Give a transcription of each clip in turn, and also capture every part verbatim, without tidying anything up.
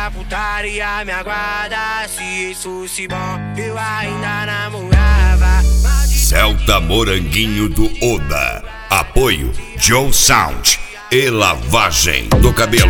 da putaria me aguarda. Se isso se bom, eu ainda namorava. Celta Moranguinho do Oda. Apoio Joe Sound e lavagem do cabelo.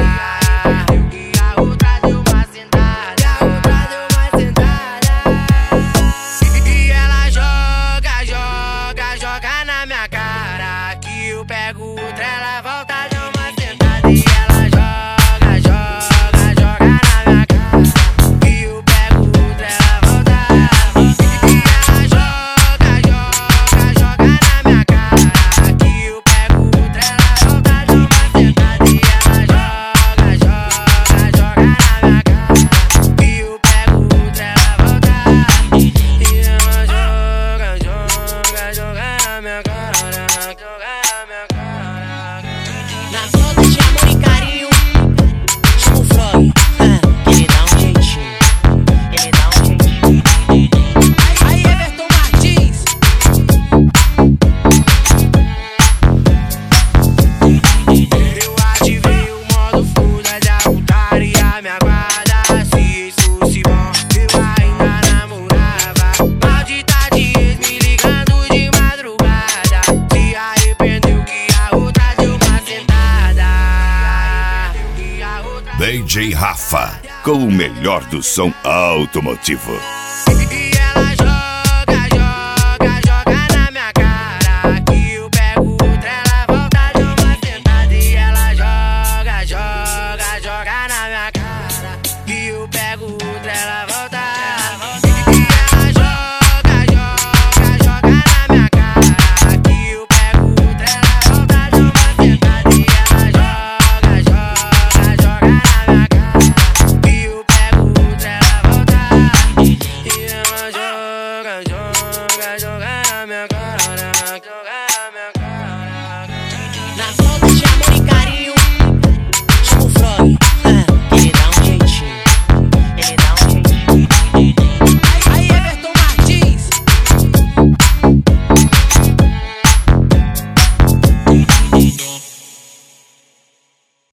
E ela joga, joga, joga na minha cara. Que eu pego outra, ela volta de uma sentada. E ela joga, joga, joga na minha cara. Que eu pego outra, ela volta. E ela joga, joga, joga na minha cara. Que eu pego outra, ela volta de uma sentada. E ela joga, joga, joga na minha cara. Que eu pego outra, ela volta. E ela joga, joga, joga na minha cara. Joga na minha cara. Na falta de amor e carinho, chama o Frog, ah, ele dá um jeitinho, ele dá um jeitinho. Aí, Everton Martins. Eu ativei o modo fuda da putaria me aguarda. Se isso se bom, eu ainda namorava. Maldita de ex me ligando de madrugada. Se arrependeu que a outra deu uma sentada. D J Rafa, com o melhor do som automotivo.